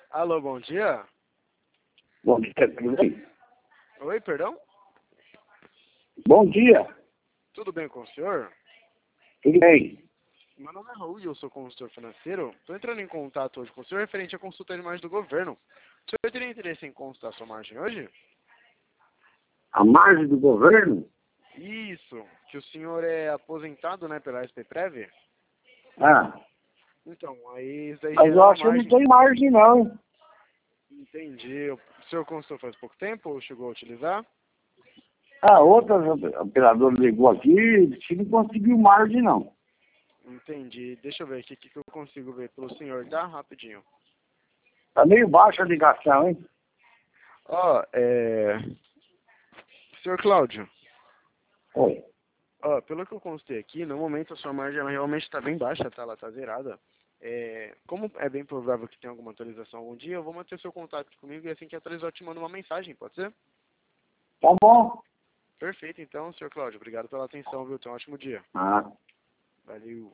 Alô, bom dia. Bom dia, tudo bem? Oi, perdão? Bom dia, Tudo bem com o senhor? tudo bem? Meu nome é Raul e eu sou consultor financeiro. Estou entrando em contato hoje com o senhor referente à consulta de imagem do governo. O senhor teria interesse em consultar sua margem hoje? A margem do governo? Isso, que o senhor é aposentado, né, pela SPPrev? Ah, Então, aí isso aí mas gera eu uma acho que eu não margem. tenho margem não. Entendi. O senhor consultou faz pouco tempo ou chegou a utilizar? Ah, outra operadora ligou aqui e disse que não conseguiu margem não. Entendi. Deixa eu ver aqui o que eu consigo ver pelo senhor, tá? Rapidinho. Tá meio baixa a ligação, hein? Ó, Senhor Cláudio, Oi. ó, pelo que eu constei aqui, no momento a sua margem ela realmente está bem baixa, tá? Ela está zerada. Como é bem provável que tenha alguma atualização algum dia, eu vou manter seu contato comigo e assim que atualizar eu te mando uma mensagem, pode ser? Tá bom. Perfeito, então, senhor Cláudio, obrigado pela atenção, viu? Tenha um ótimo dia. Ah. Valeu.